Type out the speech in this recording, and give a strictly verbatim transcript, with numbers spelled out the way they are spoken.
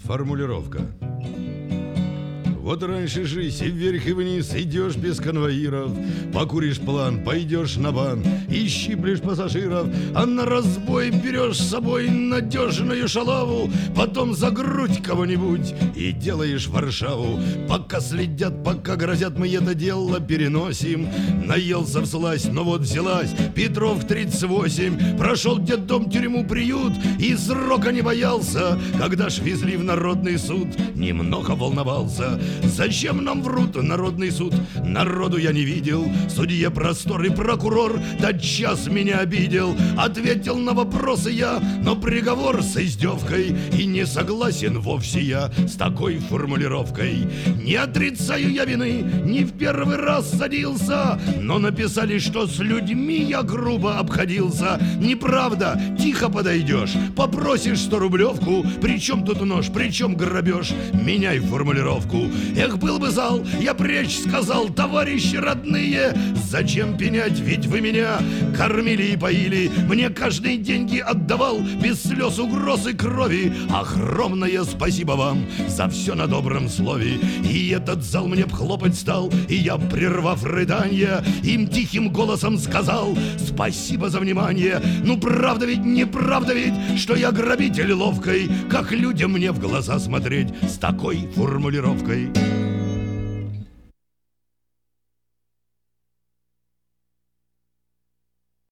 Формулировка. Вот раньше жизнь, и вверх, и вниз идешь без конвоиров, покуришь план, пойдешь на бан и щиплешь пассажиров, а на разбой берешь с собой надежную шалаву, потом за грудь кого-нибудь и делаешь Варшаву. Пока следят, пока грозят, мы это дело переносим. Наелся всласть, но вот взялась Петров тридцать восемь, прошел детдом, тюрьму, приют и срока не боялся. Когда ж везли в народный суд, немного волновался. Зачем нам врут народный суд? Народу я не видел. Судья простор и прокурор тотчас меня обидел. Ответил на вопросы я, но приговор с издевкой. И не согласен вовсе я с такой формулировкой. Не отрицаю я вины, не в первый раз садился, но написали, что с людьми я грубо обходился. Неправда, тихо подойдешь, попросишь сто рублевку. Причем тут нож, причем грабеж? Меняй формулировку. Эх, был бы зал, я прежде сказал: товарищи родные, зачем пенять, ведь вы меня кормили и поили, мне каждый деньги отдавал, без слез, угроз и крови. Огромное спасибо вам за все на добром слове. И этот зал мне б хлопать стал, и я, прервав рыданье, им тихим голосом сказал: спасибо за внимание. Ну правда ведь, неправда ведь, что я грабитель ловкой? Как людям мне в глаза смотреть с такой формулировкой?